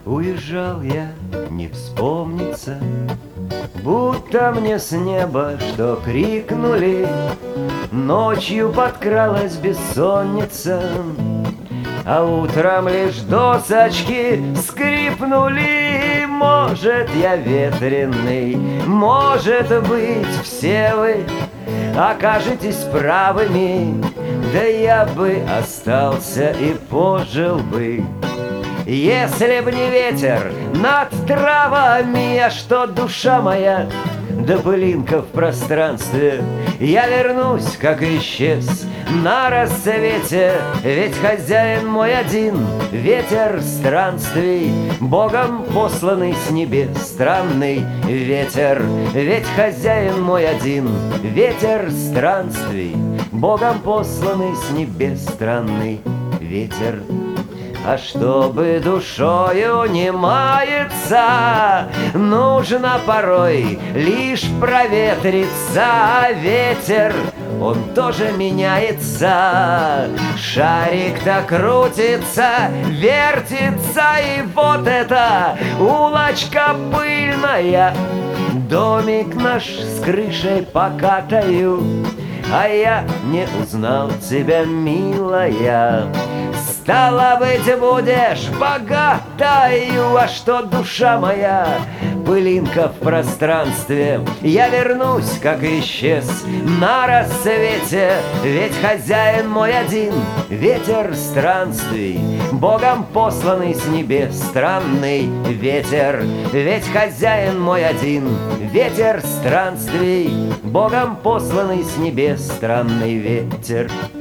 Уезжал я, не вспомнится, будто мне с неба что крикнули. Ночью подкралась бессонница, а утром лишь досочки скрипнули. Может, я ветреный, может быть, все вы окажетесь правыми, да я бы остался и пожил бы. Если б не ветер над травами, а что душа моя, да пылинка в пространстве, я вернусь, как исчез на рассвете. Ведь хозяин мой один, ветер странствий, Богом посланный с небес, странный ветер. Ведь хозяин мой один, ветер странствий, Богом посланный с небес, странный ветер. А чтобы душою не маяться, нужно порой лишь проветриться. А ветер, он тоже меняется, шарик-то крутится, вертится. И вот эта улочка пыльная, домик наш с крышей покатаю. А я не узнал тебя, милая. Стало быть, будешь богатою. А что душа моя, пылинка в пространстве, я вернусь, как исчез на рассвете. Ведь хозяин мой один, ветер странствий, Богом посланный с небес, странный ветер. Ведь хозяин мой один, ветер странствий, Богом посланный с небес, странный ветер.